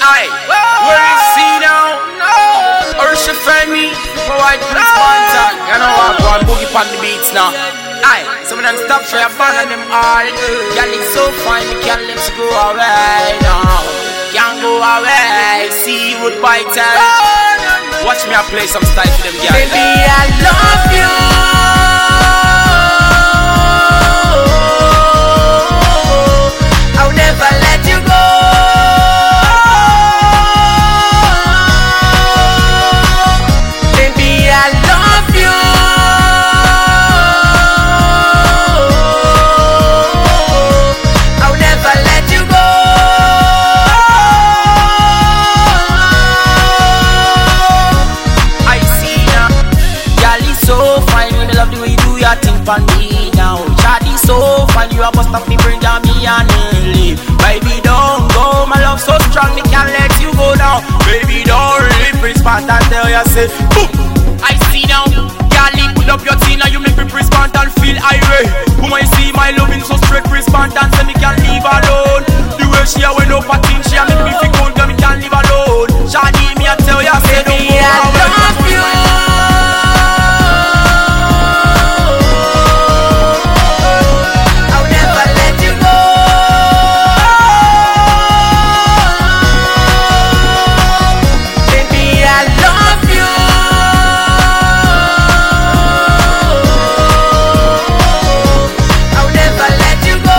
Aye, where you see now? Or she find me, my white Prince Banton. You know I go and boogie on the beats now. Aye, some of them stop for your band and them all. Girl, it's so fine, we can't let you go away now. Can't go away, see you would bite time. Watch me, I play some style for them, girl. Baby, I love you. I'll never let you go. Baby, I love you. I'll never let you go. I see now, girl, it's so fine. Me love the way you do your thing for me now. Shawty so fine, you a bust up me bring down me and leave. Baby, don't go, my love so strong, me can't let you go now. Baby, don't leave, Prince Banton tell you say, boom. I see now, girl, put up your teen and you make me Prince Banton feel irate. Woman, you see my loving so straight, Prince Banton say me can't leave alone. The way she a went up a thing, she a make me feel cold, girl, me can't leave alone. Shawty, me a tell you say, don't go away. Love you. I'll never let you go. Baby, I love you. I'll never let you go.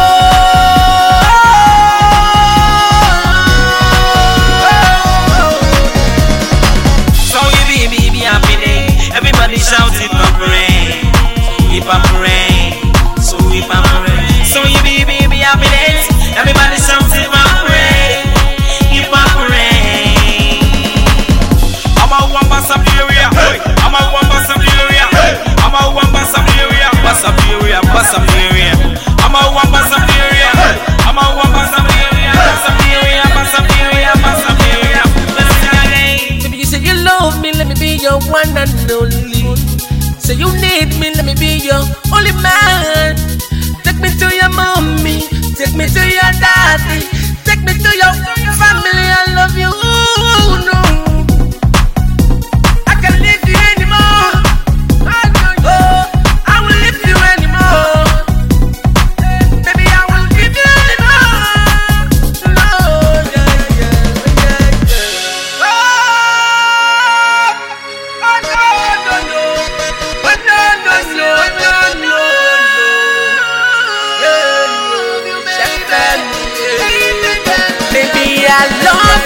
So you be happy day. Everybody shout it up rain. Hip hop rain. So hip hop rain. So you be happy days. Everybody shout it up rain. Hip hop rain. I'm a one bass of the area. I'm a one bass of the area. I'm a one bass of the area. Bass of the area. Bass of the area. I'm a one bass of the area. I'm a one bass of the area. Bass of the area. Bass of the area. Bass of the area. Let's sing again. Baby, you say you love me, let me be your one and only. Say you need me, let me be your only man. Take me to your mommy, take me to your daddy, take me to your family. I love you, no. I can't leave you anymore. Oh, I won't leave you anymore. Baby, I won't give you anymore. No, yeah. Baby, I love